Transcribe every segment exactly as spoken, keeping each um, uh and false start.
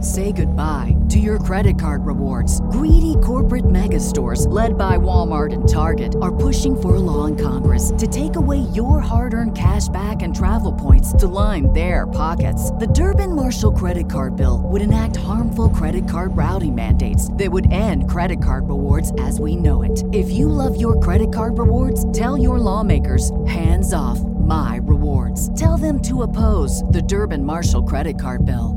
Say goodbye to your credit card rewards. Greedy corporate mega stores, led by Walmart and Target, are pushing for a law in Congress to take away your hard-earned cash back and travel points to line their pockets. The Durbin-Marshall credit card bill would enact harmful credit card routing mandates that would end credit card rewards as we know it. If you love your credit card rewards, tell your lawmakers, hands off my rewards. Tell them to oppose the Durbin-Marshall credit card bill.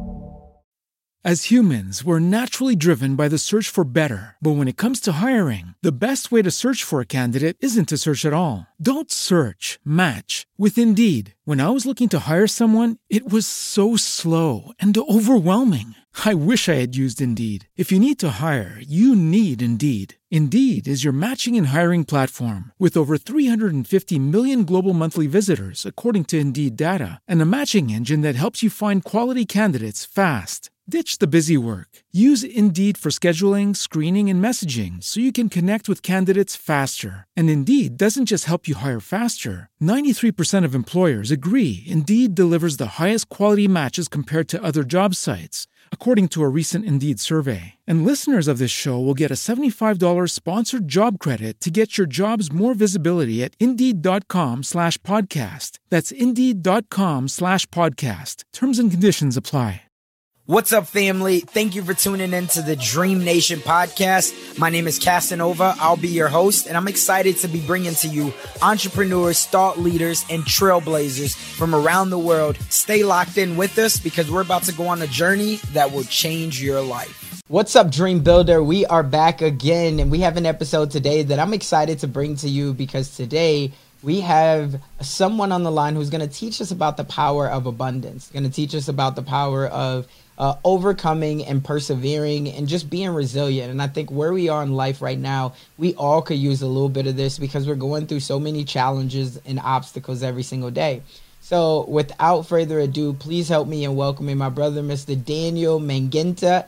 As humans, we're naturally driven by the search for better. But when it comes to hiring, the best way to search for a candidate isn't to search at all. Don't search, match with Indeed. When I was looking to hire someone, it was so slow and overwhelming. I wish I had used Indeed. If you need to hire, you need Indeed. Indeed is your matching and hiring platform with over three hundred fifty million global monthly visitors, according to Indeed data, and a matching engine that helps you find quality candidates fast. Ditch the busy work. Use Indeed for scheduling, screening, and messaging so you can connect with candidates faster. And Indeed doesn't just help you hire faster. ninety-three percent of employers agree Indeed delivers the highest quality matches compared to other job sites, according to a recent Indeed survey. And listeners of this show will get a seventy-five dollars sponsored job credit to get your jobs more visibility at Indeed.com slash podcast. That's Indeed.com slash podcast. Terms and conditions apply. What's up, family? Thank you for tuning in to the Dream Nation podcast. My name is Casanova. I'll be your host, and I'm excited to be bringing to you entrepreneurs, thought leaders, and trailblazers from around the world. Stay locked in with us because we're about to go on a journey that will change your life. What's up, Dream Builder? We are back again, and we have an episode today that I'm excited to bring to you because today we have someone on the line who's going to teach us about the power of abundance, going to teach us about the power of Uh, overcoming and persevering and just being resilient. And I think where we are in life right now, we all could use a little bit of this because we're going through so many challenges and obstacles every single day. So without further ado, please help me in welcoming my brother, Mister Daniel Mangenta,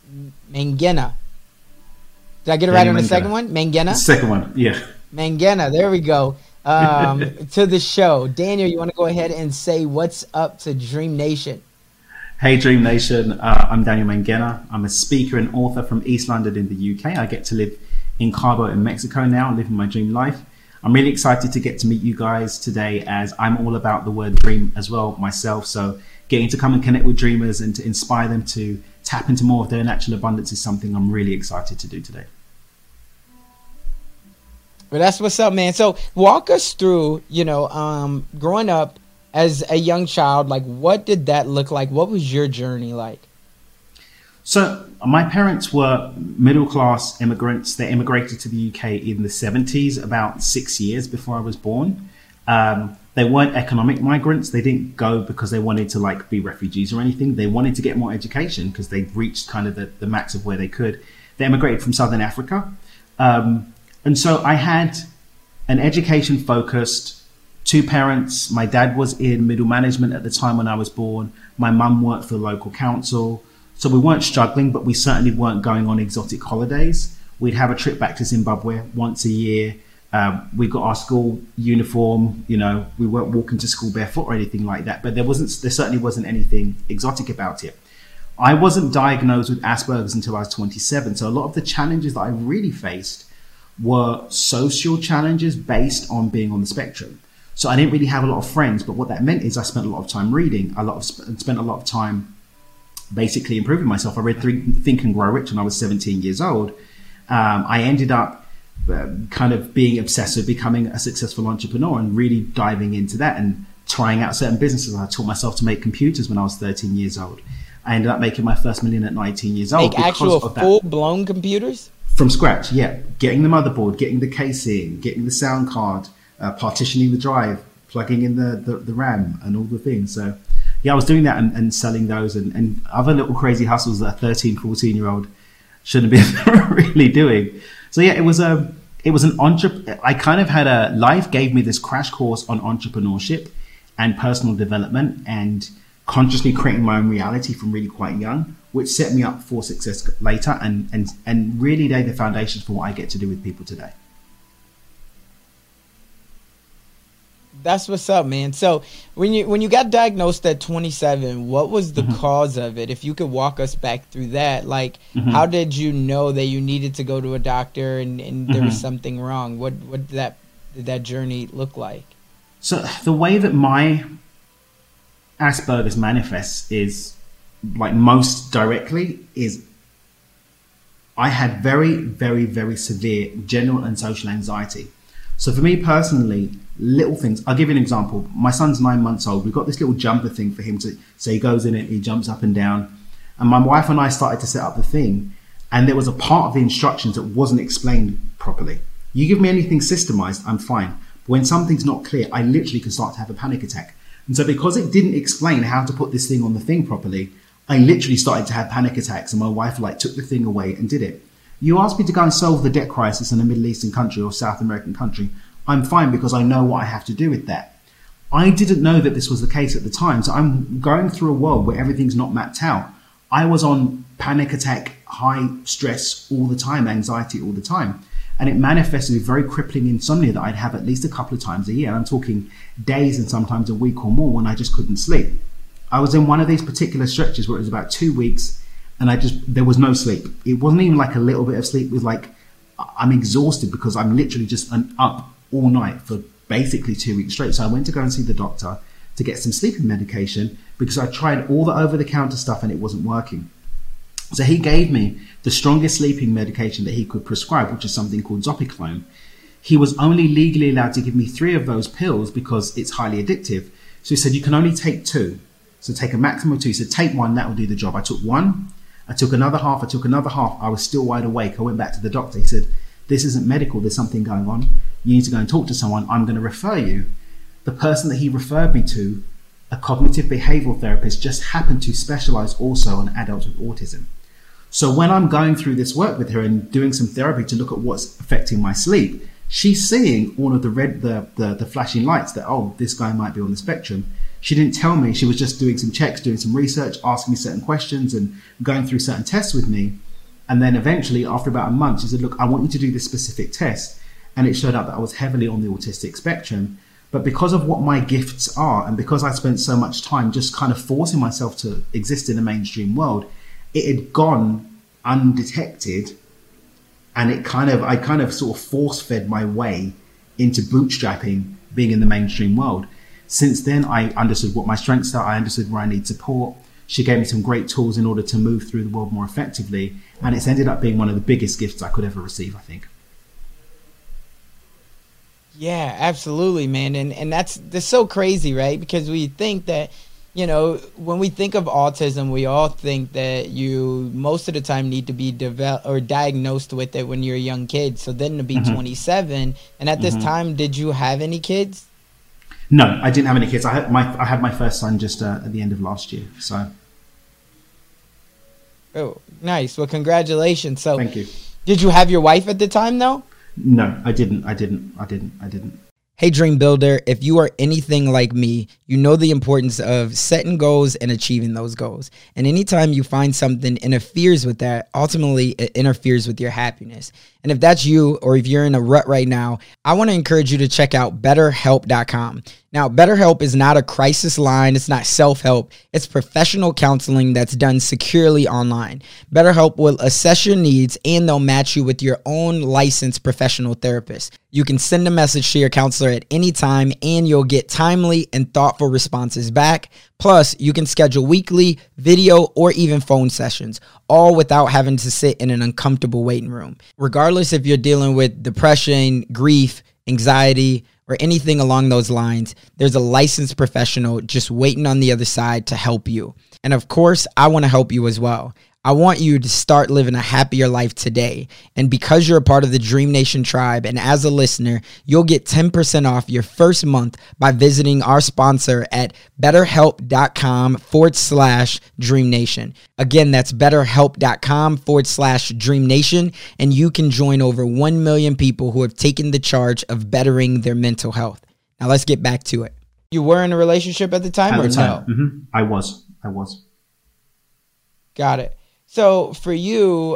Mangena. Did I get it right on the second one? Mangena? Second one, yeah. Mangena, there we go. Um, to the show. Daniel, you want to go ahead and say what's up to Dream Nation? Hey Dream Nation, uh, I'm Daniel Mangena. I'm a speaker and author from East London in the U K. I get to live in Cabo in Mexico now, living my dream life. I'm really excited to get to meet you guys today as I'm all about the word dream as well myself. So getting to come and connect with dreamers and to inspire them to tap into more of their natural abundance is something I'm really excited to do today. Well, that's what's up, man. So walk us through, you know, um, growing up as a young child, like what did that look like? What was your journey like? So my parents were middle-class immigrants. They immigrated to the U K in the seventies, about six years before I was born. Um, they weren't economic migrants. They didn't go because they wanted to like be refugees or anything. They wanted to get more education because they'd reached kind of the, the max of where they could. They immigrated from Southern Africa. Um, and so I had an education-focused two parents. My dad was in middle management at the time when I was born. My mum worked for the local council. So we weren't struggling, but we certainly weren't going on exotic holidays. We'd have a trip back to Zimbabwe once a year. Um, we got our school uniform. You know, we weren't walking to school barefoot or anything like that, but there wasn't, there certainly wasn't anything exotic about it. I wasn't diagnosed with Asperger's until I was twenty-seven. So a lot of the challenges that I really faced were social challenges based on being on the spectrum. So I didn't really have a lot of friends, but what that meant is I spent a lot of time reading. I lot of sp- spent a lot of time basically improving myself. I read Think and Grow Rich when I was seventeen years old. Um, I ended up uh, kind of being obsessive, becoming a successful entrepreneur and really diving into that and trying out certain businesses. I taught myself to make computers when I was thirteen years old. I ended up making my first million at nineteen years old. Make actual full-blown computers? From scratch, yeah. Getting the motherboard, getting the casing, getting the sound card, Uh, partitioning the drive, plugging in the, the, the RAM and all the things. So yeah, I was doing that and, and selling those and, and other little crazy hustles that a thirteen, fourteen year old shouldn't be really doing. So yeah, it was a, it was an entre- I kind of had a, life gave me this crash course on entrepreneurship and personal development and consciously creating my own reality from really quite young, which set me up for success later and, and, and really laid the foundations for what I get to do with people today. That's what's up, man. So when you when you got diagnosed at twenty-seven, what was the mm-hmm. cause of it? If you could walk us back through that, like mm-hmm. how did you know that you needed to go to a doctor and, and there mm-hmm. was something wrong? What what did that did that journey look like? So the way that my Asperger's manifests is, like, most directly is I had very, very, very severe general and social anxiety. So for me personally, little things, I'll give you an example. My son's nine months old. We've got this little jumper thing for him to, so he goes in it, he jumps up and down. And my wife and I started to set up the thing, and there was a part of the instructions that wasn't explained properly. You give me anything systemized, I'm fine. But when something's not clear, I literally can start to have a panic attack. And so because it didn't explain how to put this thing on the thing properly, I literally started to have panic attacks, and my wife like took the thing away and did it. You asked me to go and solve the debt crisis in a Middle Eastern country or South American country. I'm fine because I know what I have to do with that. I didn't know that this was the case at the time. So I'm going through a world where everything's not mapped out. I was on panic attack, high stress all the time, anxiety all the time. And it manifested with very crippling insomnia that I'd have at least a couple of times a year. And I'm talking days and sometimes a week or more when I just couldn't sleep. I was in one of these particular stretches where it was about two weeks and I just, there was no sleep. It wasn't even like a little bit of sleep. It was like, I'm exhausted because I'm literally just up all night for basically two weeks straight. So I went to go and see the doctor to get some sleeping medication because I tried all the over-the-counter stuff and it wasn't working. So he gave me the strongest sleeping medication that he could prescribe, which is something called Zopiclone. He was only legally allowed to give me three of those pills because it's highly addictive. So he said, you can only take two. So take a maximum of two. So take one, that will do the job. I took one, I took another half, I took another half. I was still wide awake. I went back to the doctor. He said, this isn't medical, there's something going on. You need to go and talk to someone. I'm going to refer you. The person that he referred me to, a cognitive behavioral therapist, just happened to specialize also on adults with autism. So when I'm going through this work with her and doing some therapy to look at what's affecting my sleep, she's seeing all of the red, the, the, the flashing lights that, oh, this guy might be on the spectrum. She didn't tell me. She was just doing some checks, doing some research, asking me certain questions and going through certain tests with me. And then eventually, after about a month, she said, look, I want you to do this specific test. And it showed out that I was heavily on the autistic spectrum. But because of what my gifts are, and because I spent so much time just kind of forcing myself to exist in the mainstream world, it had gone undetected. And it kind of, I kind of sort of force fed my way into bootstrapping being in the mainstream world. Since then, I understood what my strengths are. I understood where I need support. She gave me some great tools in order to move through the world more effectively. And it's ended up being one of the biggest gifts I could ever receive, I think. Yeah, absolutely, man. And and that's, that's so crazy, right? Because we think that, you know, when we think of autism, we all think that you most of the time need to be developed or diagnosed with it when you're a young kid. So then to be mm-hmm. twenty-seven, and at this mm-hmm. time, did you have any kids? No, I didn't have any kids. I had my I had my first son just uh, at the end of last year. So. Oh, nice. Well, congratulations. So, thank you. Did you have your wife at the time, though? No, I didn't. I didn't. I didn't. I didn't. Hey, Dream Builder, if you are anything like me, you know the importance of setting goals and achieving those goals. And anytime you find something interferes with that, ultimately it interferes with your happiness. And if that's you, or if you're in a rut right now, I want to encourage you to check out better help dot com. Now, BetterHelp is not a crisis line. It's not self-help. It's professional counseling that's done securely online. BetterHelp will assess your needs, and they'll match you with your own licensed professional therapist. You can send a message to your counselor at any time, and you'll get timely and thoughtful responses back. Plus, you can schedule weekly, video, or even phone sessions, all without having to sit in an uncomfortable waiting room. Regardless if you're dealing with depression, grief, anxiety, or anything along those lines, there's a licensed professional just waiting on the other side to help you. And of course, I want to help you as well. I want you to start living a happier life today. And because you're a part of the Dream Nation tribe, and as a listener, you'll get ten percent off your first month by visiting our sponsor at betterhelp.com forward slash Dream Nation. Again, that's betterhelp.com forward slash Dream Nation. And you can join over one million people who have taken the charge of bettering their mental health. Now let's get back to it. You were in a relationship at the time at or the time. no? Mm-hmm. I was. I was. Got it. So for you,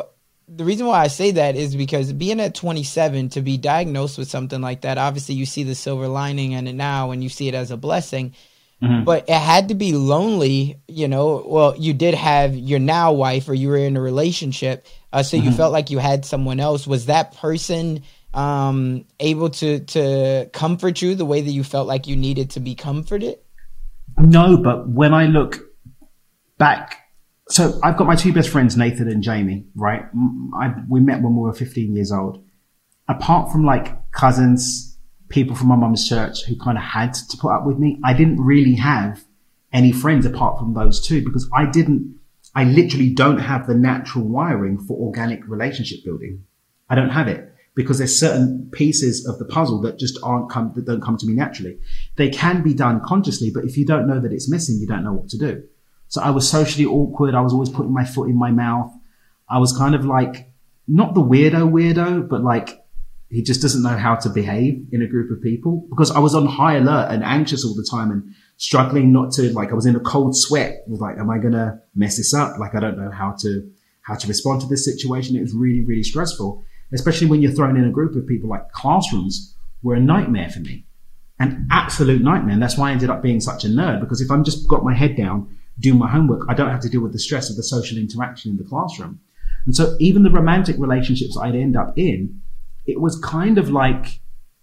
the reason why I say that is because being at twenty-seven, to be diagnosed with something like that, obviously you see the silver lining in it now and you see it as a blessing. Mm-hmm. But it had to be lonely, you know. Well, you did have your now wife, or you were in a relationship, uh, so mm-hmm. you felt like you had someone else. Was that person um, able to to comfort you the way that you felt like you needed to be comforted? No, but when I look back, so I've got my two best friends, Nathan and Jamie, right? I, we met when we were fifteen years old. Apart from like cousins, people from my mum's church who kind of had to put up with me, I didn't really have any friends apart from those two, because I didn't, I literally don't have the natural wiring for organic relationship building. I don't have it because there's certain pieces of the puzzle that just aren't come, that don't come to me naturally. They can be done consciously, but if you don't know that it's missing, you don't know what to do. So I was socially awkward. I was always putting my foot in my mouth. I was kind of like, not the weirdo weirdo, but like, he just doesn't know how to behave in a group of people, because I was on high alert and anxious all the time and struggling not to, like, I was in a cold sweat. I was like, am I going to mess this up? Like, I don't know how to, how to respond to this situation. It was really, really stressful, especially when you're thrown in a group of people. Like, classrooms were a nightmare for me, an absolute nightmare. And that's why I ended up being such a nerd, because if I'm just got my head down, doing my homework, I don't have to deal with the stress of the social interaction in the classroom. And so even the romantic relationships I'd end up in, it was kind of like,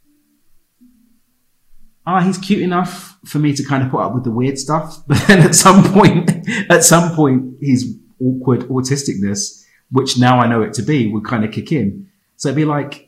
ah, oh, he's cute enough for me to kind of put up with the weird stuff. But then at some point, at some point, his awkward autisticness, which now I know it to be, would kind of kick in. So it'd be like,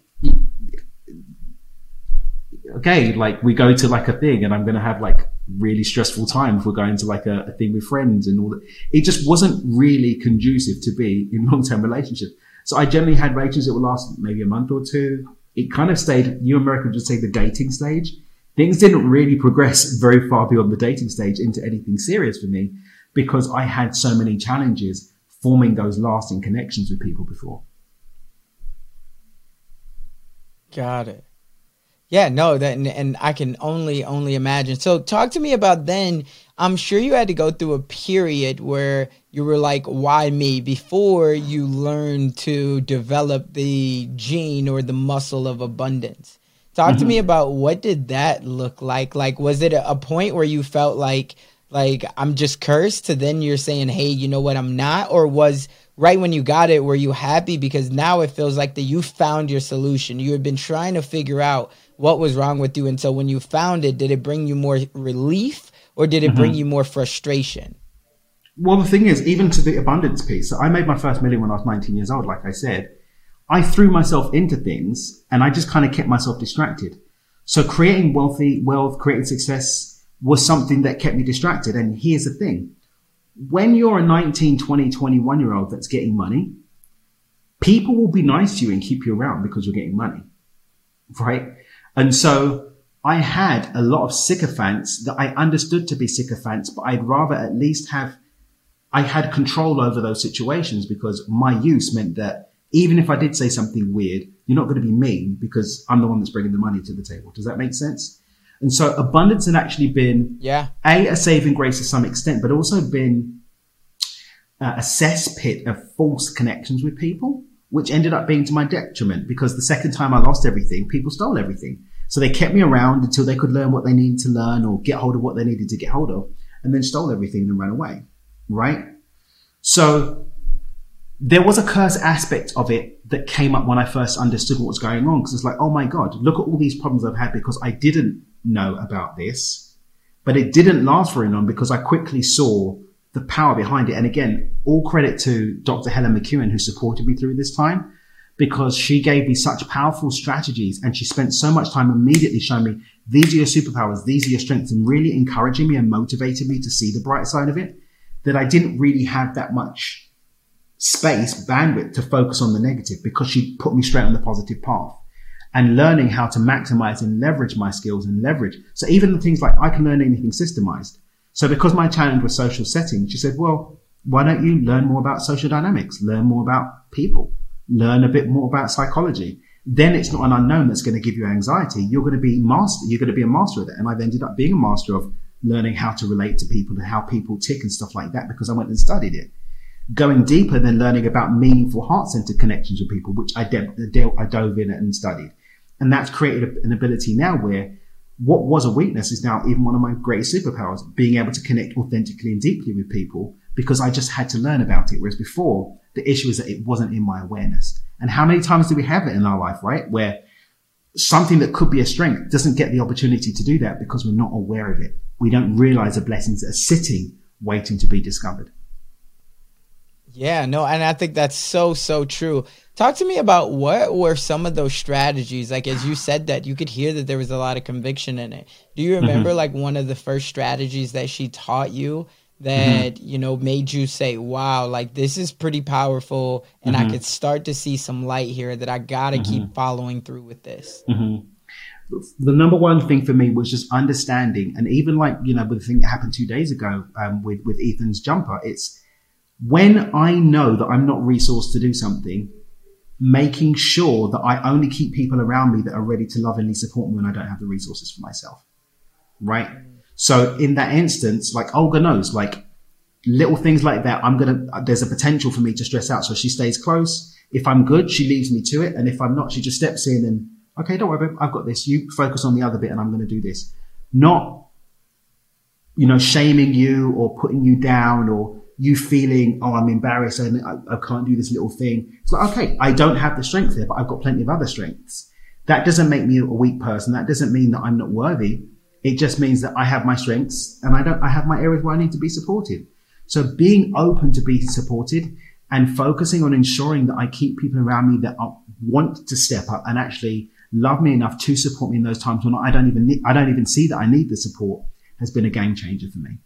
okay, like we go to like a thing and I'm going to have like really stressful time if we're going to like a, a thing with friends and all that. It just wasn't really conducive to be in long-term relationships. So I generally had relationships that would last maybe a month or two. It kind of stayed, you Americans would just say, the dating stage. Things didn't really progress very far beyond the dating stage into anything serious for me, because I had so many challenges forming those lasting connections with people before. Got it. Yeah, no, that, and, and I can only, only imagine. So talk to me about then. I'm sure you had to go through a period where you were like, why me? Before you learned to develop the gene or the muscle of abundance. Talk mm-hmm. to me about, what did that look like? Like, was it a point where you felt like, like I'm just cursed, to then you're saying, hey, you know what, I'm not? Or was right when you got it, were you happy? Because now it feels like that you found your solution. You had been trying to figure out what was wrong with you. And so when you found it, did it bring you more relief, or did it mm-hmm. bring you more frustration? Well, the thing is, even to the abundance piece, so I made my first million when I was nineteen years old, like I said. I threw myself into things and I just kind of kept myself distracted. So creating wealthy wealth, creating success was something that kept me distracted. And here's the thing. When you're a nineteen, twenty, twenty-one year old that's getting money, people will be nice to you and keep you around because you're getting money, right? And so I had a lot of sycophants that I understood to be sycophants, but I'd rather at least have, I had control over those situations, because my use meant that even if I did say something weird, you're not going to be mean because I'm the one that's bringing the money to the table. Does that make sense? And so abundance had actually been yeah. a, a saving grace to some extent, but also been uh, a cesspit of false connections with people, which ended up being to my detriment, because the second time I lost everything, people stole everything. So they kept me around until they could learn what they needed to learn or get hold of what they needed to get hold of, and then stole everything and ran away. Right? So there was a curse aspect of it that came up when I first understood what was going on, because it's like, oh my God, look at all these problems I've had because I didn't know about this. But it didn't last very long because I quickly saw the power behind it. And again, all credit to Doctor Helen McEwen, who supported me through this time, because she gave me such powerful strategies and she spent so much time immediately showing me, these are your superpowers, these are your strengths, and really encouraging me and motivating me to see the bright side of it, that I didn't really have that much space, bandwidth to focus on the negative, because she put me straight on the positive path and learning how to maximize and leverage my skills and leverage. So even the things like I can learn anything systemized. So because my challenge was social settings, she said, well, why don't you learn more about social dynamics, learn more about people, learn a bit more about psychology? Then it's not an unknown that's going to give you anxiety. You're going to be master. You're going to be a master of it. And I've ended up being a master of learning how to relate to people and how people tick and stuff like that, because I went and studied it. going deeper, then learning about meaningful heart-centered connections with people, which I, de- I dove in and studied. And that's created an ability now where what was a weakness is now even one of my greatest superpowers, being able to connect authentically and deeply with people, because I just had to learn about it. Whereas before, the issue is that it wasn't in my awareness. And how many times do we have it in our life, right? Where something that could be a strength doesn't get the opportunity to do that because we're not aware of it. We don't realize the blessings that are sitting, waiting to be discovered. Yeah, no, and I think that's so, so true. Talk to me about what were some of those strategies? Like, as you said that, you could hear that there was a lot of conviction in it. Do you remember mm-hmm. like one of the first strategies that she taught you that, mm-hmm. you know, made you say, wow, like this is pretty powerful and mm-hmm. I could start to see some light here that I got to mm-hmm. keep following through with this? Mm-hmm. The number one thing for me was just understanding. And even like, you know, with the thing that happened two days ago um, with, with Ethan's jumper, it's when I know that I'm not resourced to do something, making sure that I only keep people around me that are ready to lovingly support me when I don't have the resources for myself. Right? So in that instance, like Olga knows, like little things like that, I'm going to, there's a potential for me to stress out. So she stays close. If I'm good, she leaves me to it. And if I'm not, she just steps in and, okay, don't worry, I've got this. You focus on the other bit and I'm going to do this. Not, you know, shaming you or putting you down or you feeling, oh, I'm embarrassed and I, I can't do this little thing. It's like, okay, I don't have the strength there, but I've got plenty of other strengths. That doesn't make me a weak person. That doesn't mean that I'm not worthy. It just means that I have my strengths and I don't, I have my areas where I need to be supported. So being open to be supported and focusing on ensuring that I keep people around me that are, want to step up and actually love me enough to support me in those times when I don't even need, I don't even see that I need the support has been a game changer for me.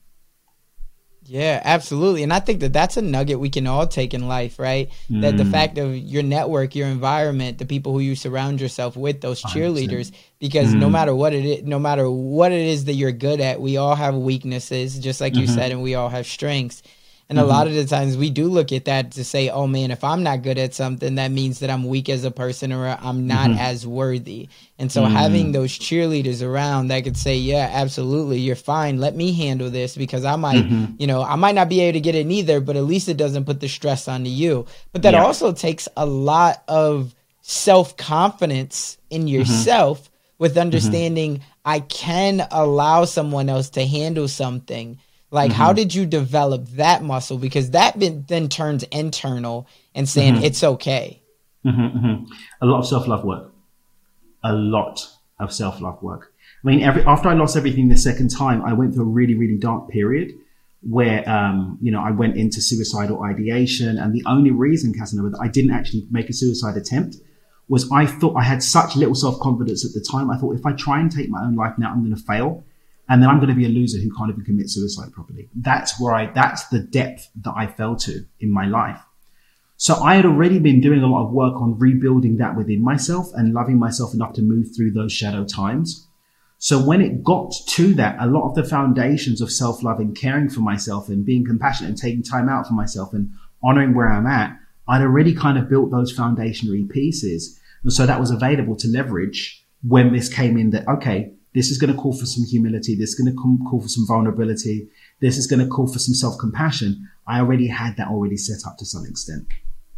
Yeah, absolutely. And I think that that's a nugget we can all take in life, right? Mm. That the fact of your network, your environment, the people who you surround yourself with, those cheerleaders, one hundred percent. Because mm. no matter what it is, no matter what it is that you're good at, we all have weaknesses, just like mm-hmm. you said, and we all have strengths. And mm-hmm. a lot of the times we do look at that to say, oh man, if I'm not good at something, that means that I'm weak as a person or I'm not mm-hmm. as worthy. And so mm-hmm. having those cheerleaders around that could say, yeah, absolutely, you're fine. Let me handle this because I might, mm-hmm. you know, I might not be able to get it either, but at least it doesn't put the stress onto you. But that yeah. also takes a lot of self-confidence in yourself mm-hmm. with understanding mm-hmm. I can allow someone else to handle something. Like, mm-hmm. how did you develop that muscle? Because that been, then turns internal and saying mm-hmm. it's okay. Mm-hmm, mm-hmm. A lot of self-love work. A lot of self-love work. I mean, every, after I lost everything the second time, I went through a really, really dark period where, um, you know, I went into suicidal ideation. And the only reason, Casanova, that I didn't actually make a suicide attempt was I thought I had such little self-confidence at the time. I thought if I try and take my own life now, I'm going to fail. And then I'm going to be a loser who can't even commit suicide properly. That's where I, that's the depth that I fell to in my life. So I had already been doing a lot of work on rebuilding that within myself and loving myself enough to move through those shadow times. So when it got to that, a lot of the foundations of self-love and caring for myself and being compassionate and taking time out for myself and honoring where I'm at, I'd already kind of built those foundationary pieces. And so that was available to leverage when this came in that, okay, this is going to call for some humility. This is going to call for some vulnerability. This is going to call for some self-compassion. I already had that already set up to some extent.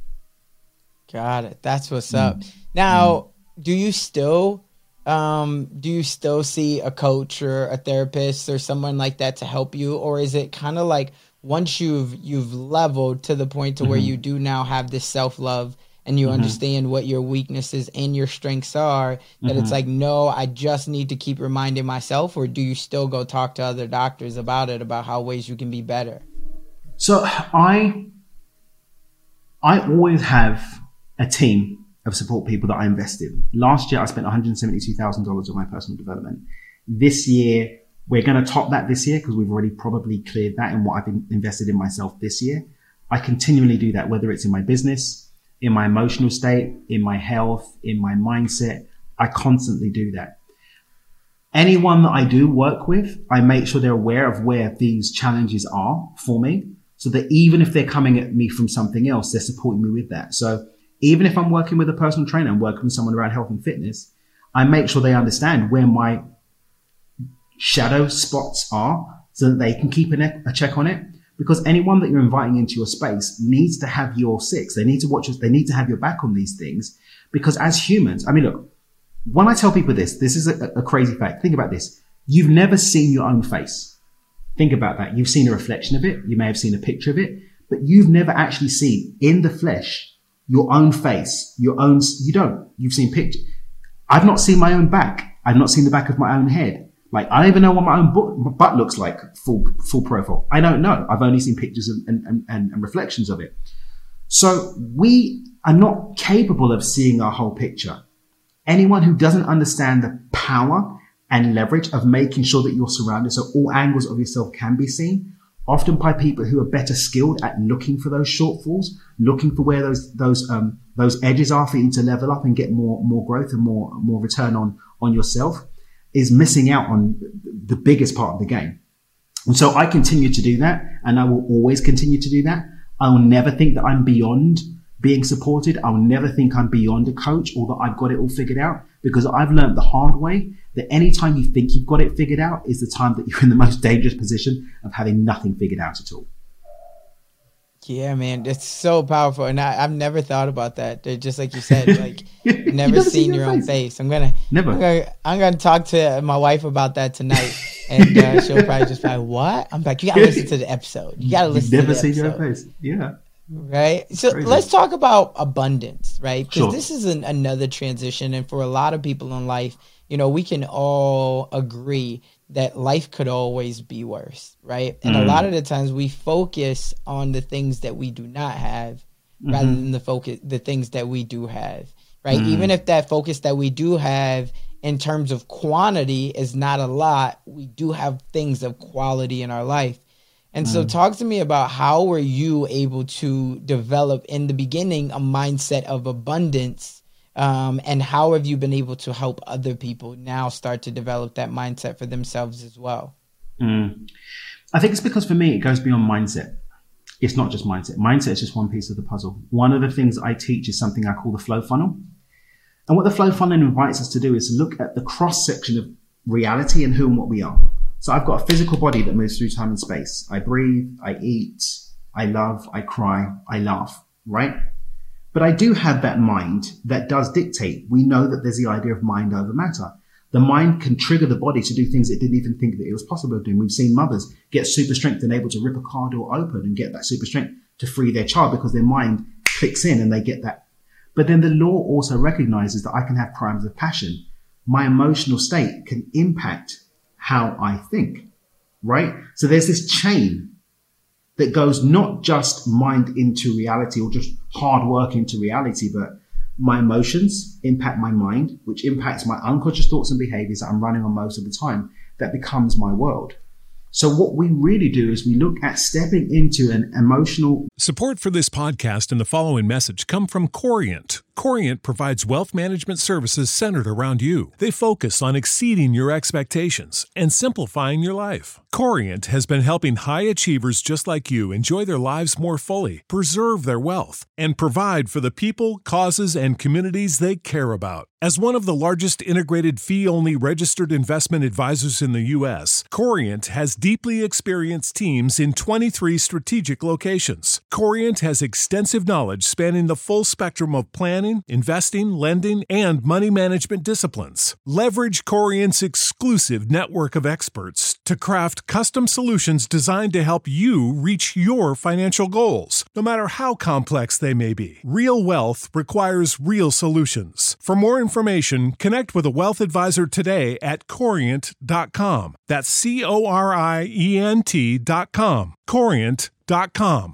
Got it. That's what's mm. up. Now, mm. do you still, um, do you still see a coach or a therapist or someone like that to help you? Or is it kind of like once you've, you've leveled to the point to mm-hmm. where you do now have this self-love and you mm-hmm. understand what your weaknesses and your strengths are, that mm-hmm. it's like, no, I just need to keep reminding myself? Or do you still go talk to other doctors about it, about how ways you can be better? So I, I always have a team of support people that I invest in. Last year, I spent one hundred seventy-two thousand dollars on my personal development. This year, we're going to top that this year because we've already probably cleared that in what I've been invested in myself this year. I continually do that, whether it's in my business, in my emotional state, in my health, in my mindset. I constantly do that. Anyone that I do work with, I make sure they're aware of where these challenges are for me, so that even if they're coming at me from something else, they're supporting me with that. So even if I'm working with a personal trainer and working with someone around health and fitness, I make sure they understand where my shadow spots are so that they can keep a, ne- a check on it. because anyone that you're inviting into your space needs to have your six. They need to watch us. They need to have your back on these things, because as humans, I mean, look, when I tell people this, this is a, a crazy fact. Think about this. You've never seen your own face. Think about that. You've seen a reflection of it. You may have seen a picture of it, but you've never actually seen in the flesh your own face, your own, you don't. You've seen pictures. I've not seen my own back. I've not seen the back of my own head. Like, I don't even know what my own butt, butt looks like, full, full profile. I don't know. I've only seen pictures and, and, and, and reflections of it. So we are not capable of seeing our whole picture. Anyone who doesn't understand the power and leverage of making sure that you're surrounded, so all angles of yourself can be seen, often by people who are better skilled at looking for those shortfalls, looking for where those those um those edges are for you to level up and get more more growth and more more return on on yourself, is missing out on the biggest part of the game. And so I continue to do that, and I will always continue to do that. I will never think that I'm beyond being supported. I'll never think I'm beyond a coach or that I've got it all figured out, because I've learned the hard way that anytime you think you've got it figured out is the time that you're in the most dangerous position of having nothing figured out at all. Yeah, man, it's so powerful. And I, I've never thought about that. They're just like you said, like never, never seen your, your own face. face. I'm going to, never. I'm going to, I'm going to talk to my wife about that tonight. And uh, she'll probably just be like, what? I'm like, you got to listen to the episode. You got to listen You've to the episode. episode. Never seen your own face. Yeah. Right. So Crazy. Let's talk about abundance, right? Because Sure. this is an, another transition. And for a lot of people in life, you know, we can all agree that life could always be worse, right? And mm. a lot of the times we focus on the things that we do not have mm-hmm. rather than the focus, the things that we do have, right? Mm. Even if that focus that we do have in terms of quantity is not a lot, we do have things of quality in our life. And mm. so talk to me about how were you able to develop in the beginning a mindset of abundance, um, and how have you been able to help other people now start to develop that mindset for themselves as well? Mm. I think it's because for me, it goes beyond mindset. It's not just mindset. Mindset is just one piece of the puzzle. One of the things I teach is something I call the flow funnel. And what the flow funnel invites us to do is look at the cross section of reality and who and what we are. So I've got a physical body that moves through time and space. I breathe, I eat, I love, I cry, I laugh, right? But I do have that mind that does dictate. We know that there's the idea of mind over matter. The mind can trigger the body to do things it didn't even think that it was possible of doing. We've seen mothers get super strength and able to rip a car door open and get that super strength to free their child because their mind clicks in and they get that. But then the law also recognizes that I can have crimes of passion. My emotional state can impact how I think, right? So there's this chain that goes not just mind into reality or just hard work into reality, but my emotions impact my mind, which impacts my unconscious thoughts and behaviors that I'm running on most of the time. That becomes my world. So what we really do is we look at stepping into an emotional... Support for this podcast and the following message come from Corient. Corient provides wealth management services centered around you. They focus on exceeding your expectations and simplifying your life. Corient has been helping high achievers just like you enjoy their lives more fully, preserve their wealth, and provide for the people, causes, and communities they care about. As one of the largest integrated fee-only registered investment advisors in the U S, Corient has deeply experienced teams in twenty-three strategic locations. Corient has extensive knowledge spanning the full spectrum of planning, investing, lending, and money management disciplines. Leverage Corient's exclusive network of experts to craft custom solutions designed to help you reach your financial goals, no matter how complex they may be. Real wealth requires real solutions. For more information, connect with a wealth advisor today at corient dot com. That's C O R I E N T dot com. corient dot com.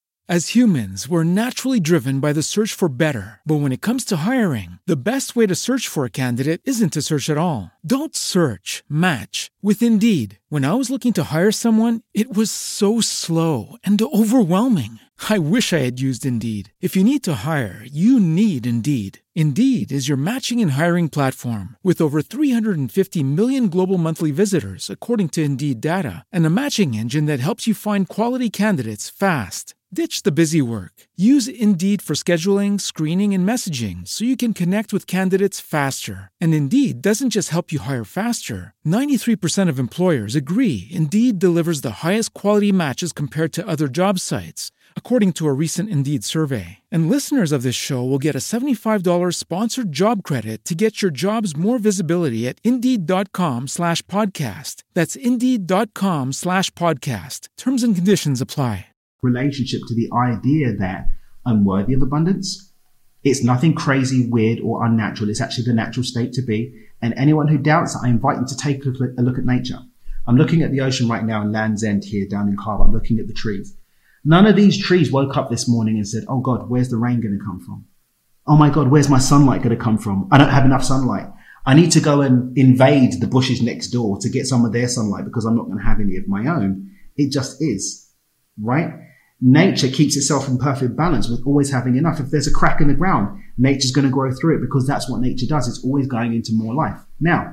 As humans, we're naturally driven by the search for better. But when it comes to hiring, the best way to search for a candidate isn't to search at all. Don't search, match with Indeed. When I was looking to hire someone, it was so slow and overwhelming. I wish I had used Indeed. If you need to hire, you need Indeed. Indeed is your matching and hiring platform with over three hundred fifty million global monthly visitors, according to Indeed data, and a matching engine that helps you find quality candidates fast. Ditch the busy work. Use Indeed for scheduling, screening, and messaging so you can connect with candidates faster. And Indeed doesn't just help you hire faster. ninety-three percent of employers agree Indeed delivers the highest quality matches compared to other job sites, according to a recent Indeed survey. And listeners of this show will get a seventy-five dollars sponsored job credit to get your jobs more visibility at Indeed.com slash podcast. That's Indeed.com slash podcast. Terms and conditions apply. Relationship to the idea that I'm worthy of abundance. It's nothing crazy, weird, or unnatural. It's actually the natural state to be. And anyone who doubts it, I invite you to take a look, a look at nature. I'm looking at the ocean right now in Land's End here down in Carver. I'm looking at the trees. None of these trees woke up this morning and said, oh God, where's the rain going to come from? Oh my God, where's my sunlight going to come from? I don't have enough sunlight. I need to go and invade the bushes next door to get some of their sunlight because I'm not going to have any of my own. It just is, right? Nature keeps itself in perfect balance with always having enough. If there's a crack in the ground, nature's going to grow through it because that's what nature does. It's always going into more life. Now,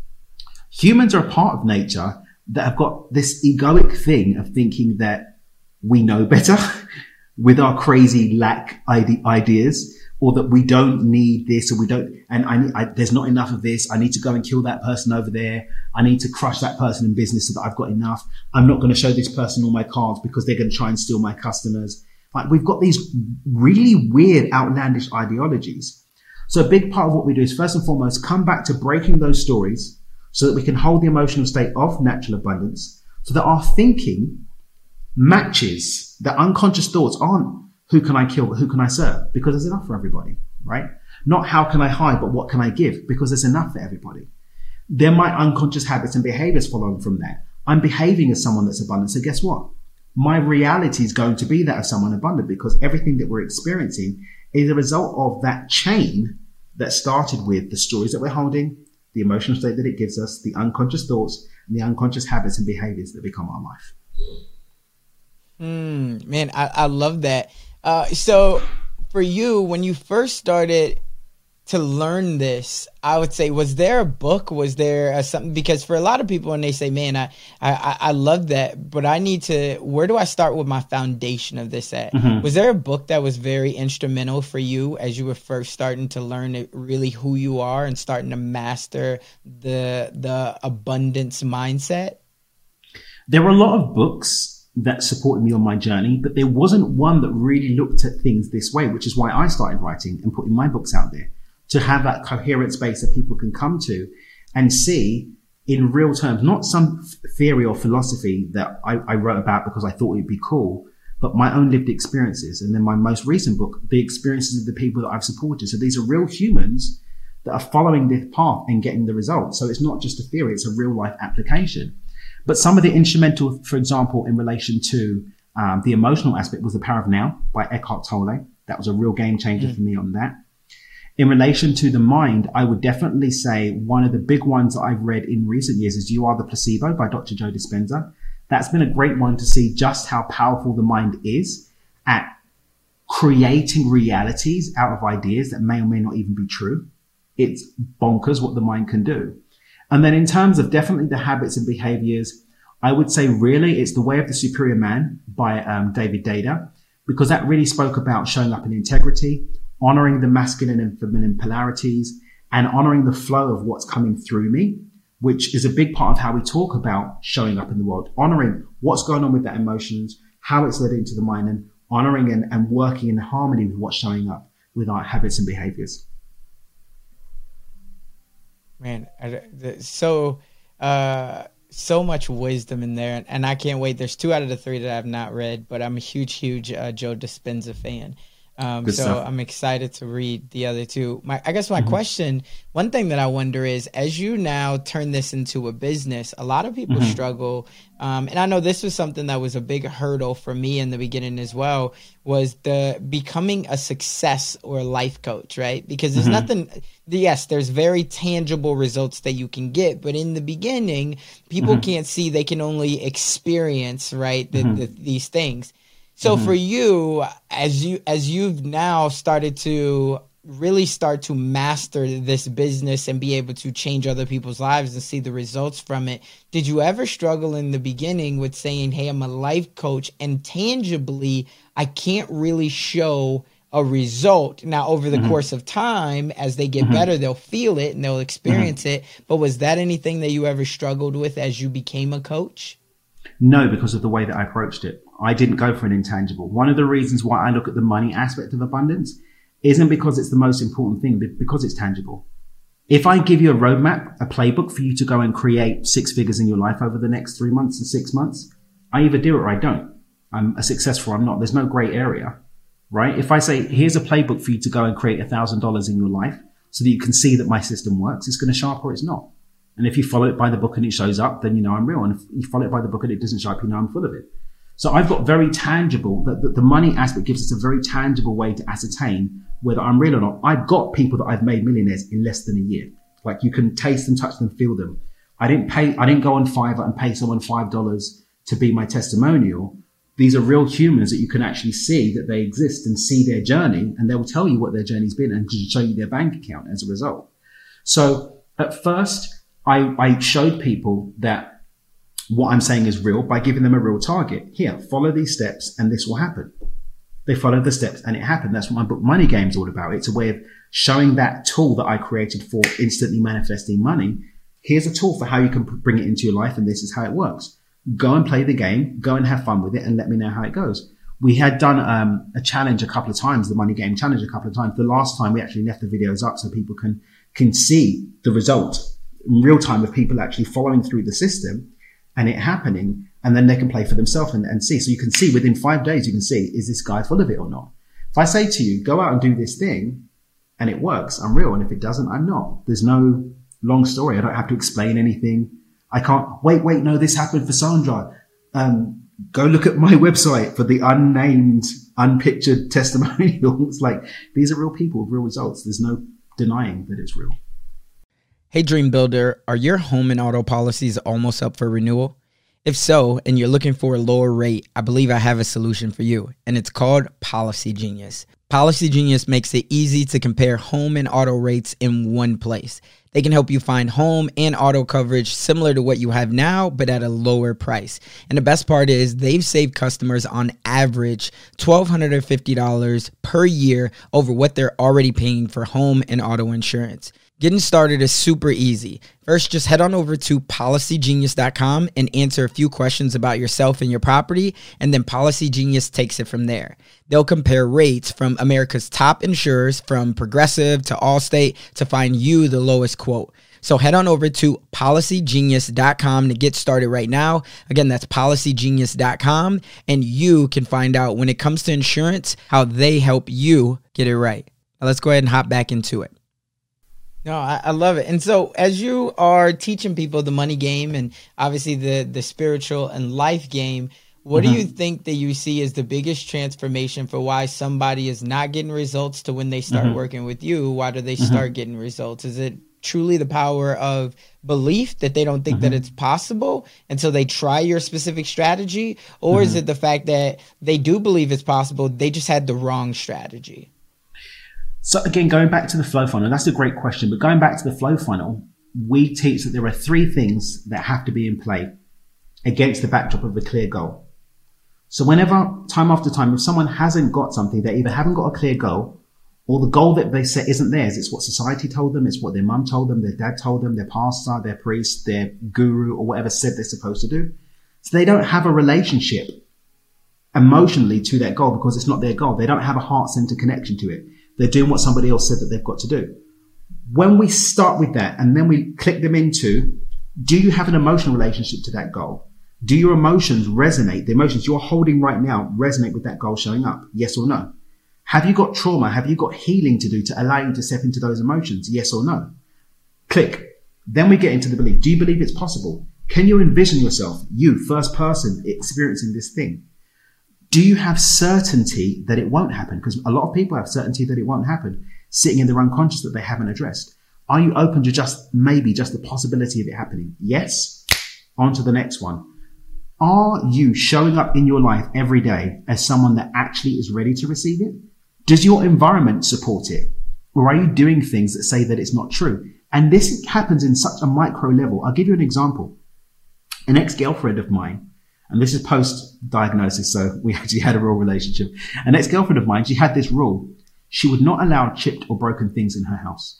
humans are a part of nature that have got this egoic thing of thinking that we know better with our crazy lack ide- ideas, or that we don't need this, or we don't, and I, need, I there's not enough of this. I need to go and kill that person over there. I need to crush that person in business so that I've got enough. I'm not going to show this person all my cards because they're going to try and steal my customers. Like, we've got these really weird, outlandish ideologies. So a big part of what we do is, first and foremost, come back to breaking those stories so that we can hold the emotional state of natural abundance, so that our thinking matches, the unconscious thoughts aren't who can I kill, but who can I serve? Because there's enough for everybody, right? Not how can I hide, but what can I give? Because there's enough for everybody. Then my unconscious habits and behaviors follow from that. I'm behaving as someone that's abundant. So guess what? My reality is going to be that of someone abundant, because everything that we're experiencing is a result of that chain that started with the stories that we're holding, the emotional state that it gives us, the unconscious thoughts, and the unconscious habits and behaviors that become our life. Mm, man, I, I love that. Uh, so for you, when you first started to learn this, I would say, was there a book? Was there a, something? Because for a lot of people, when they say, man, I, I, I love that, but I need to, where do I start with my foundation of this at? Mm-hmm. Was there a book that was very instrumental for you as you were first starting to learn it, really who you are and starting to master the, the abundance mindset? There were a lot of books that supported me on my journey, but there wasn't one that really looked at things this way, which is why I started writing and putting my books out there, to have that coherent space that people can come to and see in real terms, not some theory or philosophy that I, I wrote about because I thought it'd be cool, but my own lived experiences. And then my most recent book, the experiences of the people that I've supported. So these are real humans that are following this path and getting the results. So it's not just a theory, it's a real life application. But some of the instrumental, for example, in relation to um, the emotional aspect, was The Power of Now by Eckhart Tolle. That was a real game changer mm. for me on that. In relation to the mind, I would definitely say one of the big ones that I've read in recent years is You Are the Placebo by Doctor Joe Dispenza. That's been a great one to see just how powerful the mind is at creating realities out of ideas that may or may not even be true. It's bonkers what the mind can do. And then in terms of definitely the habits and behaviors, I would say really it's The Way of the Superior Man by um, David Deida, because that really spoke about showing up in integrity, honoring the masculine and feminine polarities, and honoring the flow of what's coming through me, which is a big part of how we talk about showing up in the world, honoring what's going on with that emotions, how it's led into the mind, and honoring and, and working in harmony with what's showing up with our habits and behaviors. Man, so uh, so much wisdom in there, and I can't wait. There's two out of the three that I've not read, but I'm a huge, huge uh, Joe Dispenza fan. Um, so stuff. I'm excited to read the other two. My, I guess my mm-hmm. question, one thing that I wonder is, as you now turn this into a business, a lot of people mm-hmm. struggle. Um, and I know this was something that was a big hurdle for me in the beginning as well, was the becoming a success or life coach, right? Because there's mm-hmm. nothing, yes, there's very tangible results that you can get, but in the beginning, people mm-hmm. can't see, they can only experience, right, the, mm-hmm. the, these things. So mm-hmm. for you, as you as you've now started to really start to master this business and be able to change other people's lives and see the results from it, did you ever struggle in the beginning with saying, hey, I'm a life coach, and tangibly I can't really show a result. Now, over the mm-hmm. course of time, as they get mm-hmm. better, they'll feel it and they'll experience mm-hmm. it. But was that anything that you ever struggled with as you became a coach? No, because of the way that I approached it. I didn't go for an intangible. One of the reasons why I look at the money aspect of abundance isn't because it's the most important thing, but because it's tangible. If I give you a roadmap, a playbook for you to go and create six figures in your life over the next three months and six months, I either do it or I don't. I'm a successful or I'm not. There's no gray area, right? If I say, here's a playbook for you to go and create a thousand dollars in your life so that you can see that my system works, it's going to show up or it's not. And if you follow it by the book and it shows up, then you know I'm real. And if you follow it by the book and it doesn't show up, you know I'm full of it. So I've got very tangible, that the, the money aspect gives us a very tangible way to ascertain whether I'm real or not. I've got people that I've made millionaires in less than a year. Like you can taste them, touch them, feel them. I didn't pay, I didn't go on Fiverr and pay someone five dollars to be my testimonial. These are real humans that you can actually see that they exist and see their journey, and they will tell you what their journey's been and show you their bank account as a result. So at first I, I showed people that what I'm saying is real by giving them a real target. Here, follow these steps and this will happen. They followed the steps and it happened. That's what my book Money Game is all about. It's a way of showing that tool that I created for instantly manifesting money. Here's a tool for how you can bring it into your life, and this is how it works. Go and play the game, go and have fun with it, and let me know how it goes. We had done um, a challenge a couple of times, the Money Game challenge a couple of times. The last time we actually left the videos up so people can, can see the result in real time of people actually following through the system and it happening, and then they can play for themselves and, and see. So you can see within five days, you can see, is this guy full of it or not? If I say to you, go out and do this thing and it works, I'm real. And if it doesn't, I'm not. There's no long story. I don't have to explain anything. I can't wait, wait, no, this happened for Sandra. Um, go look at my website for the unnamed, unpictured testimonials. Like, these are real people with real results. There's no denying that it's real. Hey, Dream Builder, are your home and auto policies almost up for renewal? If so, and you're looking for a lower rate, I believe I have a solution for you, and it's called Policy Genius. Policy Genius makes it easy to compare home and auto rates in one place. They can help you find home and auto coverage similar to what you have now, but at a lower price. And the best part is they've saved customers on average one thousand two hundred fifty dollars per year over what they're already paying for home and auto insurance. Getting started is super easy. First, just head on over to policy genius dot com and answer a few questions about yourself and your property, and then Policy Genius takes it from there. They'll compare rates from America's top insurers, from Progressive to Allstate, to find you the lowest quote. So head on over to policy genius dot com to get started right now. Again, that's policy genius dot com, and you can find out when it comes to insurance, how they help you get it right. Now let's go ahead and hop back into it. No, I, I love it. And so as you are teaching people the money game and obviously the, the spiritual and life game, what mm-hmm. do you think that you see as the biggest transformation for why somebody is not getting results to when they start mm-hmm. working with you? Why do they mm-hmm. start getting results? Is it truly the power of belief that they don't think mm-hmm. that it's possible until they try your specific strategy? Or mm-hmm. is it the fact that they do believe it's possible, they just had the wrong strategy? So again, going back to the flow funnel, that's a great question. But going back to the flow funnel, we teach that there are three things that have to be in play against the backdrop of a clear goal. So whenever, time after time, if someone hasn't got something, they either haven't got a clear goal, or the goal that they set isn't theirs. It's what society told them. It's what their mum told them, their dad told them, their pastor, their priest, their guru, or whatever said they're supposed to do. So they don't have a relationship emotionally to that goal because it's not their goal. They don't have a heart-centered connection to it. They're doing what somebody else said that they've got to do. When we start with that and then we click them into, do you have an emotional relationship to that goal? Do your emotions resonate? The emotions you're holding right now resonate with that goal showing up? Yes or no? Have you got trauma? Have you got healing to do to allow you to step into those emotions? Yes or no? Click. Then we get into the belief. Do you believe it's possible? Can you envision yourself, you, first person, experiencing this thing? Do you have certainty that it won't happen? Because a lot of people have certainty that it won't happen, sitting in their unconscious that they haven't addressed. Are you open to just maybe just the possibility of it happening? Yes. On to the next one. Are you showing up in your life every day as someone that actually is ready to receive it? Does your environment support it? Or are you doing things that say that it's not true? And this happens in such a micro level. I'll give you an example. An ex-girlfriend of mine, And this is post-diagnosis, so we actually had a real relationship. An ex-girlfriend of mine, she had this rule. She would not allow chipped or broken things in her house.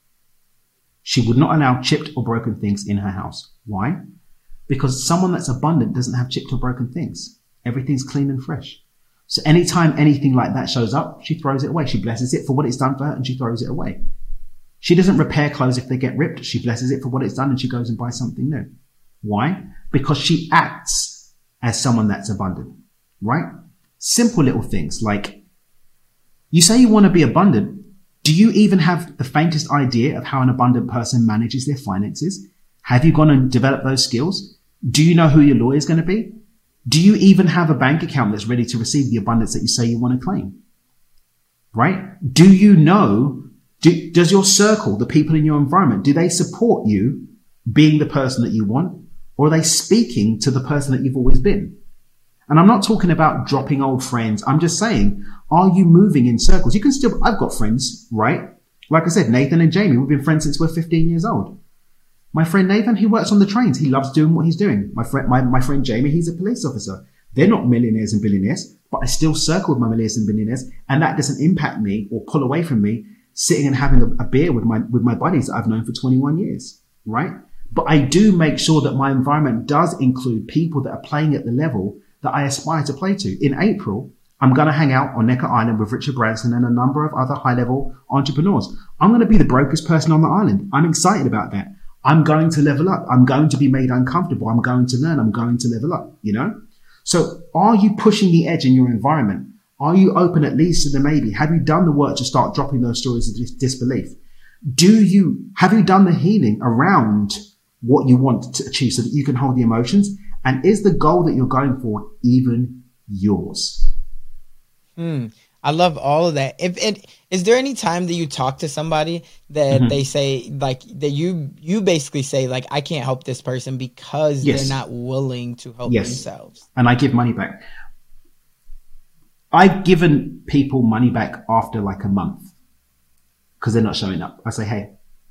She would not allow chipped or broken things in her house. Why? Because someone that's abundant doesn't have chipped or broken things. Everything's clean and fresh. So anytime anything like that shows up, she throws it away. She blesses it for what it's done for her and she throws it away. She doesn't repair clothes if they get ripped. She blesses it for what it's done and she goes and buys something new. Why? Because she acts as someone that's abundant, right? Simple little things like, you say you want to be abundant. Do you even have the faintest idea of how an abundant person manages their finances? Have you gone and developed those skills? Do you know who your lawyer is going to be? Do you even have a bank account that's ready to receive the abundance that you say you want to claim? Right? Do you know, do, does your circle, the people in your environment, do they support you being the person that you want? Or are they speaking to the person that you've always been? And I'm not talking about dropping old friends. I'm just saying, are you moving in circles? You can still, I've got friends, right? Like I said, Nathan and Jamie, we've been friends since we're fifteen years old. My friend Nathan, he works on the trains. He loves doing what he's doing. My friend, my, my friend Jamie, he's a police officer. They're not millionaires and billionaires, but I still circle with my millionaires and billionaires. And that doesn't impact me or pull away from me sitting and having a, a beer with my, with my buddies that I've known for twenty-one years, right? But I do make sure that my environment does include people that are playing at the level that I aspire to play to. In April, I'm going to hang out on Necker Island with Richard Branson and a number of other high-level entrepreneurs. I'm going to be the brokest person on the island. I'm excited about that. I'm going to level up. I'm going to be made uncomfortable. I'm going to learn. I'm going to level up, you know? So are you pushing the edge in your environment? Are you open at least to the maybe? Have you done the work to start dropping those stories of dis- disbelief? Do you, have you done the healing around what you want to achieve so that you can hold the emotions? And is the goal that you're going for even yours? Hmm. I love all of that. If it, is there any time that you talk to somebody that mm-hmm. they say like that you you basically say like, I can't help this person because yes. they're not willing to help yes. themselves? And I give money back. I've given people money back after like a month because they're not showing up. I say, hey,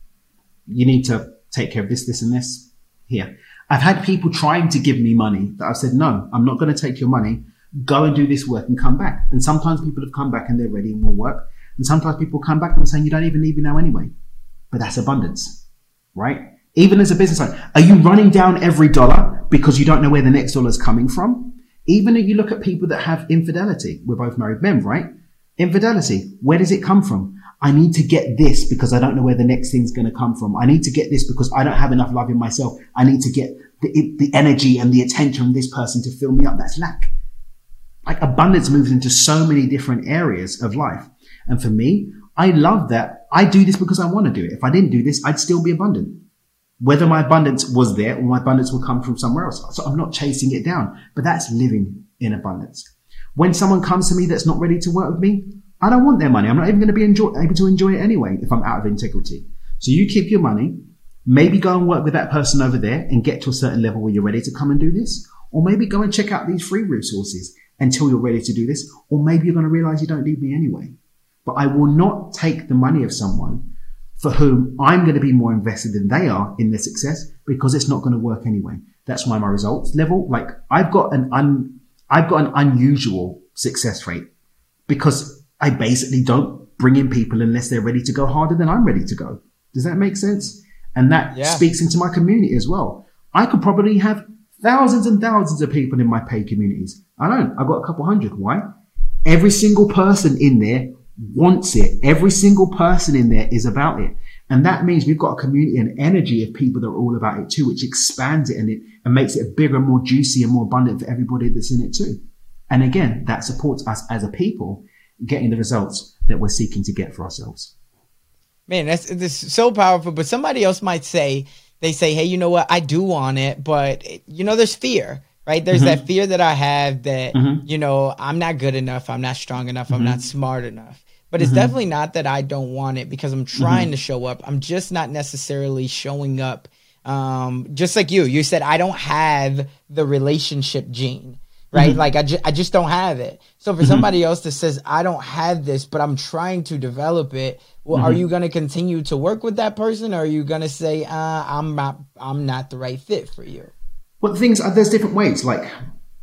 you need to take care of this, this, and this here. I've had people trying to give me money that I've said, no, I'm not going to take your money. Go and do this work and come back. And sometimes people have come back and they're ready and will work. And sometimes people come back and saying, you don't even need me now anyway. But that's abundance, right? Even as a business owner, are you running down every dollar because you don't know where the next dollar is coming from? Even if you look at people that have infidelity, we're both married men, right? Infidelity, where does it come from? I need to get this because I don't know where the next thing's going to come from. I need to get this because I don't have enough love in myself. I need to get the, the energy and the attention from this person to fill me up. That's lack. Like abundance moves into so many different areas of life. And for me, I love that. I do this because I want to do it. If I didn't do this, I'd still be abundant. Whether my abundance was there or my abundance will come from somewhere else. So I'm not chasing it down, but that's living in abundance. When someone comes to me that's not ready to work with me, I don't want their money. I'm not even going to be enjoy, able to enjoy it anyway if I'm out of integrity. So you keep your money, maybe go and work with that person over there and get to a certain level where you're ready to come and do this. Or maybe go and check out these free resources until you're ready to do this. Or maybe you're going to realize you don't need me anyway. But I will not take the money of someone for whom I'm going to be more invested than they are in their success because it's not going to work anyway. That's why my results level, like I've got an un, I've got an unusual success rate because I basically don't bring in people unless they're ready to go harder than I'm ready to go. Does that make sense? And that yeah. speaks into my community as well. I could probably have thousands and thousands of people in my paid communities. I don't. I've got a couple hundred. Why? Every single person in there wants it. Every single person in there is about it. And that means we've got a community and energy of people that are all about it too, which expands it and it and makes it bigger, more juicy and more abundant for everybody that's in it too. And again, that supports us as a people getting the results that we're seeking to get for ourselves. Man, that's, that's so powerful. But somebody else might say, they say, hey, you know what? I do want it, but you know, there's fear, right? There's mm-hmm. that fear that I have that, mm-hmm. you know, I'm not good enough. I'm not strong enough. Mm-hmm. I'm not smart enough. But it's mm-hmm. definitely not that I don't want it because I'm trying mm-hmm. to show up. I'm just not necessarily showing up. Um, just like you, you said, I don't have the relationship gene. Right? Mm-hmm. Like I, ju- I just don't have it. So for mm-hmm. somebody else that says, I don't have this, but I'm trying to develop it. Well, mm-hmm. are you going to continue to work with that person? Or are you going to say, uh, I'm not, I'm not the right fit for you? Well, the things are, there's different ways. Like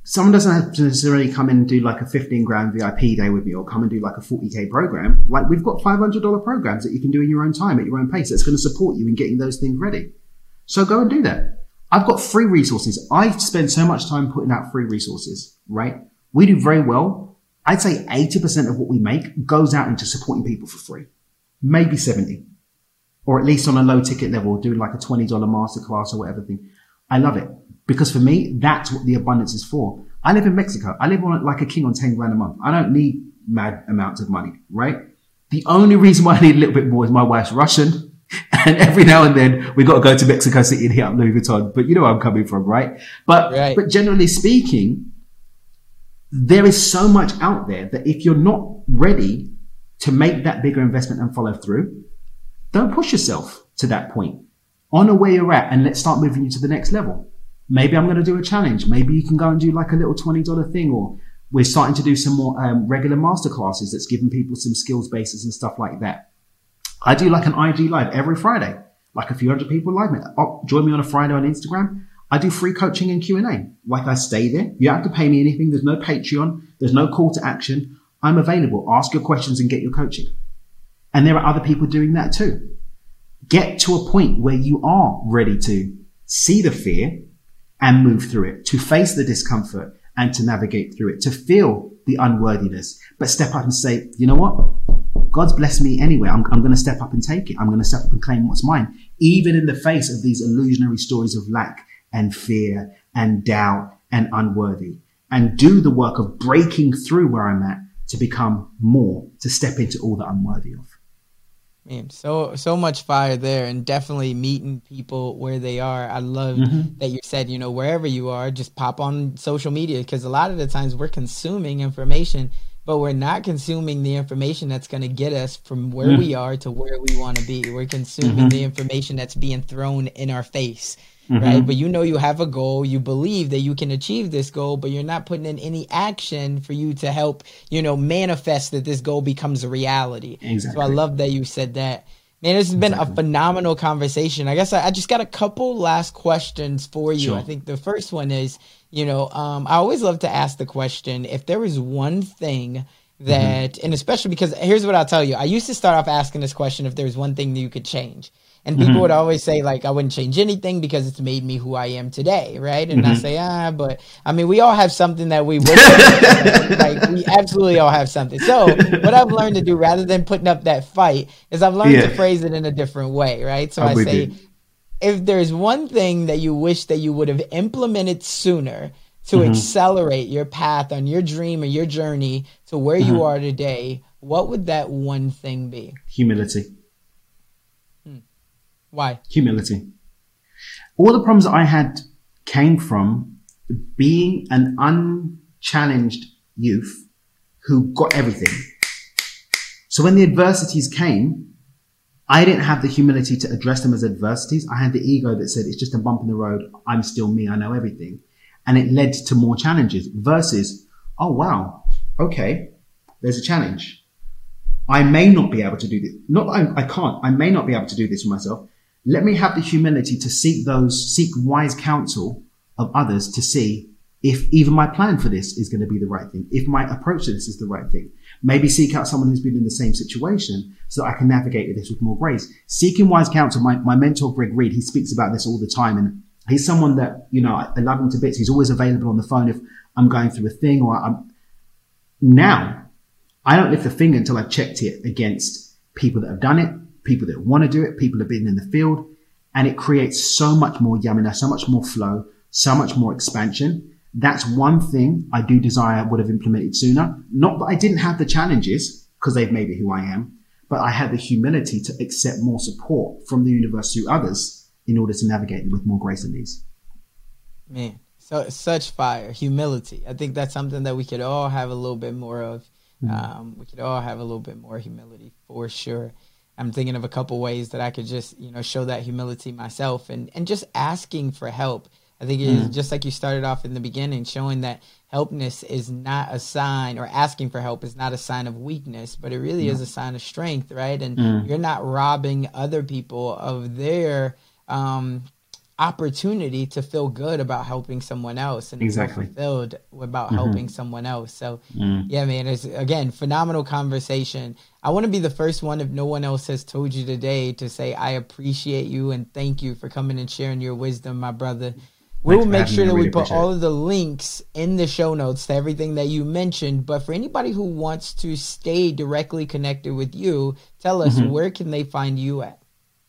someone doesn't have to necessarily come in and do like a fifteen grand V I P day with me or come and do like a forty K program. Like we've got five hundred dollars programs that you can do in your own time at your own pace. That's going to support you in getting those things ready. So go and do that. I've got free resources. I spend so much time putting out free resources, right? We do very well. I'd say eighty percent of what we make goes out into supporting people for free, maybe seventy, or at least on a low ticket level, doing like a twenty dollars masterclass or whatever thing. I love it because for me, that's what the abundance is for. I live in Mexico. I live on like a king on ten grand a month. I don't need mad amounts of money, right? The only reason why I need a little bit more is my wife's Russian. And every now and then we got to go to Mexico City and hit up Louis Vuitton. But you know where I'm coming from, right? But, right. but generally speaking, there is so much out there that if you're not ready to make that bigger investment and follow through, don't push yourself to that point. Honor where you're at and let's start moving you to the next level. Maybe I'm going to do a challenge. Maybe you can go and do like a little twenty dollars thing, or we're starting to do some more um, regular masterclasses that's giving people some skills bases and stuff like that. I do like an I G live every Friday, like a few hundred people live. Oh, join me on a Friday on Instagram. I do free coaching and Q and A. Like I stay there. You don't have to pay me anything. There's no Patreon. There's no call to action. I'm available. Ask your questions and get your coaching. And there are other people doing that too. Get to a point where you are ready to see the fear and move through it, to face the discomfort and to navigate through it, to feel the unworthiness, but step up and say, you know what? God's blessed me anyway. I'm, I'm going to step up and take it. I'm going to step up and claim what's mine, even in the face of these illusionary stories of lack and fear and doubt and unworthy, and do the work of breaking through where I'm at to become more, to step into all that I'm worthy of. Man, so so much fire there, and definitely meeting people where they are. I love mm-hmm. that you said, you know, wherever you are, just pop on social media, because a lot of the times we're consuming information, but we're not consuming the information that's going to get us from where mm-hmm. we are to where we want to be. We're consuming mm-hmm. the information that's being thrown in our face. Mm-hmm. Right. But you know, you have a goal, you believe that you can achieve this goal, but you're not putting in any action for you to help, you know, manifest that this goal becomes a reality. Exactly. So I love that you said that. Man, this has been exactly. a phenomenal conversation. I guess I, I just got a couple last questions for you. Sure. I think the first one is, you know, um, I always love to ask the question, if there was one thing that, mm-hmm. and especially because here's what I'll tell you. I used to start off asking this question, if there was one thing that you could change. And people mm-hmm. would always say, like, I wouldn't change anything because it's made me who I am today, right? And mm-hmm. I say, ah, but, I mean, we all have something that we would change. Like, we absolutely all have something. So what I've learned to do, rather than putting up that fight, is I've learned yeah. to phrase it in a different way, right? So I'm I say, you. if there's one thing that you wish that you would have implemented sooner to mm-hmm. accelerate your path on your dream or your journey to where mm-hmm. you are today, what would that one thing be? Humility. Why? Humility. All the problems that I had came from being an unchallenged youth who got everything. So when the adversities came, I didn't have the humility to address them as adversities. I had the ego that said, it's just a bump in the road. I'm still me. I know everything. And it led to more challenges versus, oh, wow. Okay. There's a challenge. I may not be able to do this. Not that I, I can't. I may not be able to do this for myself. Let me have the humility to seek those, seek wise counsel of others to see if even my plan for this is going to be the right thing, if my approach to this is the right thing. Maybe seek out someone who's been in the same situation so that I can navigate this with more grace. Seeking wise counsel, my, my mentor, Greg Reed, he speaks about this all the time. And he's someone that, you know, I, I love him to bits. He's always available on the phone if I'm going through a thing or I'm now I don't lift a finger until I've checked it against people that have done it, people that want to do it, people that have been in the field, and it creates so much more yamina, so much more flow, so much more expansion. That's one thing I do desire would have implemented sooner. Not that I didn't have the challenges because they've made me who I am, but I had the humility to accept more support from the universe through others in order to navigate it with more grace and ease. Man, so such fire, humility. I think that's something that we could all have a little bit more of. Mm-hmm. Um, we could all have a little bit more humility for sure. I'm thinking of a couple ways that I could just, you know, show that humility myself, and, and just asking for help. I think it mm. is just like you started off in the beginning, showing that helpness is not a sign, or asking for help is not a sign of weakness, but it really no. is a sign of strength, right? And mm. you're not robbing other people of their um, opportunity to feel good about helping someone else and exactly. feel fulfilled about mm-hmm. helping someone else. So mm. yeah, man, it's again, phenomenal conversation. I want to be the first one, if no one else has told you today, to say I appreciate you and thank you for coming and sharing your wisdom, my brother. We will make sure that we put all of the links in the show notes to everything that you mentioned. But for anybody who wants to stay directly connected with you, tell us, mm-hmm. where can they find you at?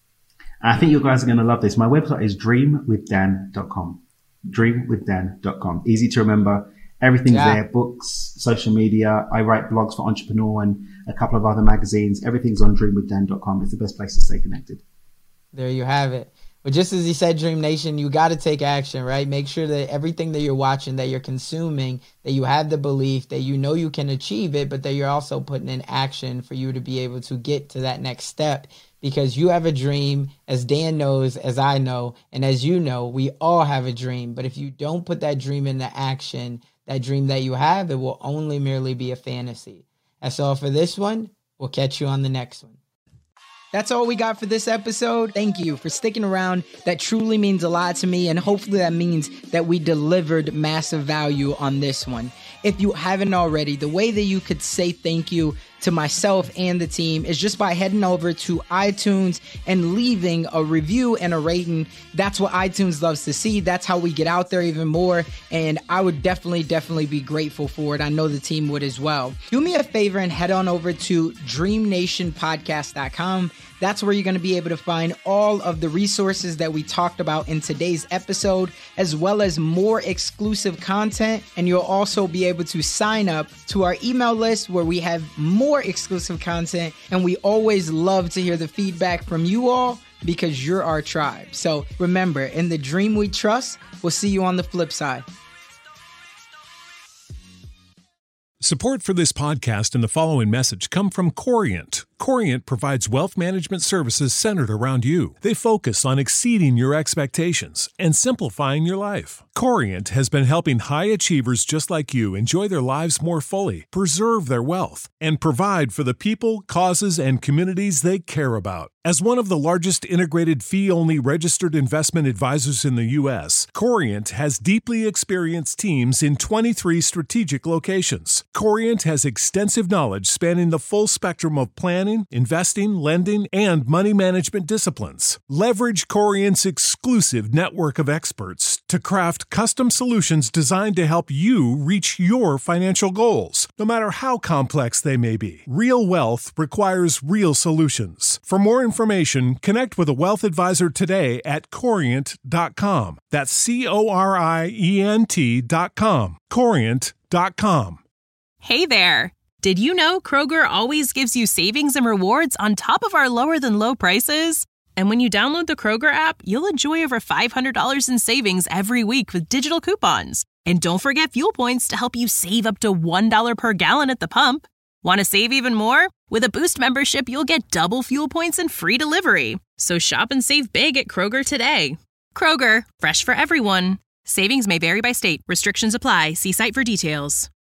I think you guys are going to love this. My website is dream with dan dot com. dream with dan dot com. Easy to remember. Everything's yeah. there. Books, social media. I write blogs for Entrepreneur and a couple of other magazines. Everything's on dream with dan dot com. It's the best place to stay connected. There you have it. But just as he said, Dream Nation, you got to take action, right? Make sure that everything that you're watching, that you're consuming, that you have the belief that you know you can achieve it, but that you're also putting in action for you to be able to get to that next step. Because you have a dream, as Dan knows, as I know, and as you know, we all have a dream. But if you don't put that dream into action, that dream that you have, it will only merely be a fantasy. That's all for this one. We'll catch you on the next one. That's all we got for this episode. Thank you for sticking around. That truly means a lot to me, and hopefully that means that we delivered massive value on this one. If you haven't already, the way that you could say thank you to myself and the team is just by heading over to iTunes and leaving a review and a rating. That's what iTunes loves to see. That's how we get out there even more. And I would definitely, definitely be grateful for it. I know the team would as well. Do me a favor and head on over to dream nation podcast dot com. That's where you're going to be able to find all of the resources that we talked about in today's episode, as well as more exclusive content. And you'll also be able to sign up to our email list where we have more exclusive content. And we always love to hear the feedback from you all because you're our tribe. So remember, in the dream we trust, we'll see you on the flip side. Support for this podcast and the following message come from Corient. Corient provides wealth management services centered around you. They focus on exceeding your expectations and simplifying your life. Corient has been helping high achievers just like you enjoy their lives more fully, preserve their wealth, and provide for the people, causes, and communities they care about. As one of the largest integrated fee-only registered investment advisors in the U S, Corient has deeply experienced teams in twenty-three strategic locations. Corient has extensive knowledge spanning the full spectrum of planning, investing, lending, and money management disciplines. Leverage Corient's exclusive network of experts to craft custom solutions designed to help you reach your financial goals, no matter how complex they may be. Real wealth requires real solutions. For more information, connect with a wealth advisor today at corient dot com. That's C O R I E N T dot com. corient dot com. Hey there! Did you know Kroger always gives you savings and rewards on top of our lower-than-low prices? And when you download the Kroger app, you'll enjoy over five hundred dollars in savings every week with digital coupons. And don't forget fuel points to help you save up to one dollar per gallon at the pump. Want to save even more? With a Boost membership, you'll get double fuel points and free delivery. So shop and save big at Kroger today. Kroger, fresh for everyone. Savings may vary by state. Restrictions apply. See site for details.